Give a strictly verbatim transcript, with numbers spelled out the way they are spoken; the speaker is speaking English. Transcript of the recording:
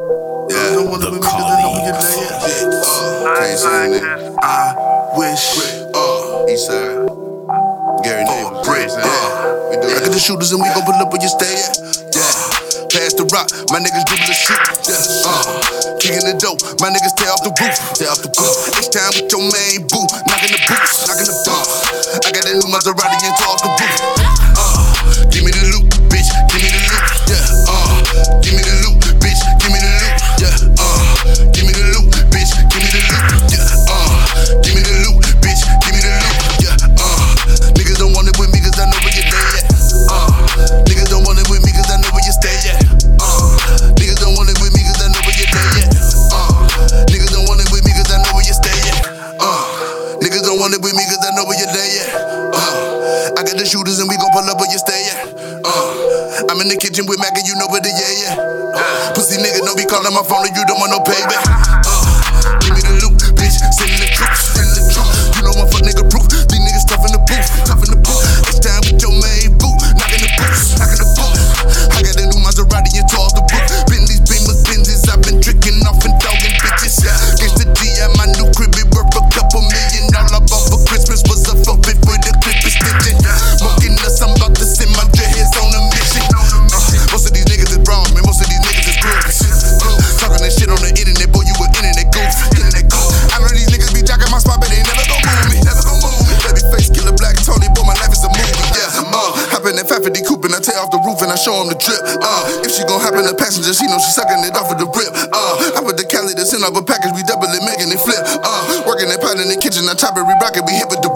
Yeah, don't wanna the be me 'cause I know we get there, yeah. Uh, can't say it. I wish. Uh, Eastside. Gary Neighbors. Oh, Britt, Yeah, uh, we do I that. got the shooters and we gon' pull up where you stay at. Yeah, pass the rock, my niggas dribble the shit. Yeah, uh, kicking the dope, my niggas tear off the roof. Tear off the roof. It's time with your main boo, knocking the boots, knocking the door. I got that new Maserati and off the roof. Uh, give me the loot, bitch, give me the loot. Yeah, uh, give me the loot, bitch, give me the loot. Yeah, uh, give me the loot, bitch, give me the loot. Yeah, uh, give me the loot, bitch, give me the loot. Yeah, uh, niggas don't want it with me 'cause I know where you stay at. Uh, niggas don't want it with me 'cause I know where you stay at. Uh, niggas don't want it with me 'cause I know where you stay at. Uh, niggas don't want it with me 'cause I know where you stay at. Uh, niggas don't want it with me 'cause I know where you stay at. Uh, I got the shooters and we gon' pull up where you stay at. Uh, I'm in the kitchen with Mac and you know where the yeah yeah. Uh, pussy nigga don't be calling my phone and you don't want no payback. Uh, give me the loot, bitch, send the troops, send the troops. You know I'm fuck nigga proof. These niggas tough in the booth, tough in the booth. It's time with your main boo, knocking the boots, knocking the boots. I got a new Maserati and toss the roof. Bentleys, Beamers, Benzes, I've been tricking off and dogging bitches. Gets the D at my new crib, it worth a couple million. All I bought for Christmas was a fuck bit with the clip extension. Smoking us, I'm about to send my dreadheads on a mission. Uh, most of these niggas is wrong, man. Most of these niggas is groupies. Uh, talking that shit on the internet, boy, you an internet goof. Internet goof. I know these niggas be jacking my spot, but they never gon' move me. Never gon' move me. Baby face, killer black, Tony, boy, my life is a movie. Yeah, uh, hop in that five fifty coupe and I tear off the roof and I show 'em the drip. Uh, if she gon' hop in the passenger, she know she sucking it off of the rip. Uh, I put the Cali to send off a package, we double it, making it flip. Uh, working that pot in the kitchen, I chop it, re-rock it, we hit with the